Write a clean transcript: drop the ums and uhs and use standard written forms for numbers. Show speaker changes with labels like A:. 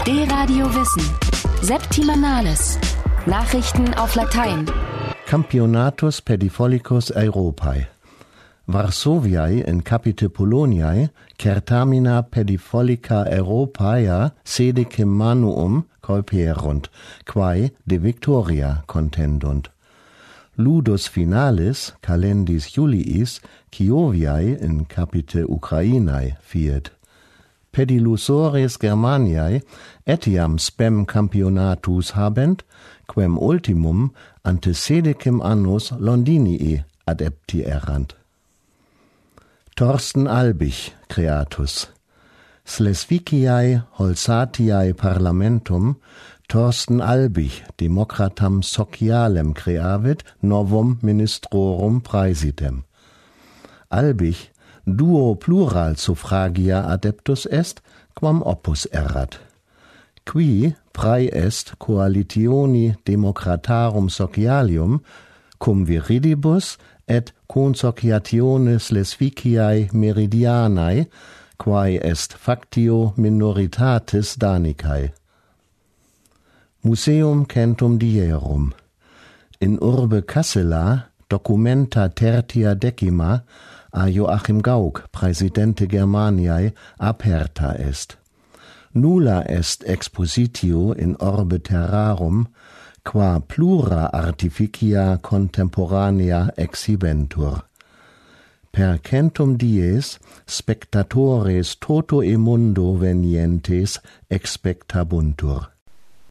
A: D-Radio Wissen. Septimanales. Nachrichten auf Latein.
B: Campionatus pedifolicus Europae. Varsoviae in capite Poloniae certamina pedifolica Europaea sedicem manuum colperunt, quae de victoria contendunt. Ludus finalis calendis Juliis Kioviae in capite Ukrainae fiet. Pedilusores Germaniae etiam spem campionatus habent, quem ultimum ante sedicem annus Londinii adepti errant. Torsten Albich, creatus. Slesvigiae Holsatiae parlamentum Torsten Albich democratam socialem creavit novum ministrorum praesidem. Albich duo plural suffragia adeptus est, quam opus errat. Qui prae est coalitioni democratarum socialium cum viridibus et consociatione Slesvigiae meridianae, quae est factio minoritatis Danicae. Museum centum dierum. In urbe Cassela documenta tertia decima a Joachim Gauck, Praesidente Germaniae, aperta est. Nulla est expositio in orbe terrarum, qua plura artificia contemporanea exhibentur. Per centum dies spectatores toto e mundo venientes expectabuntur.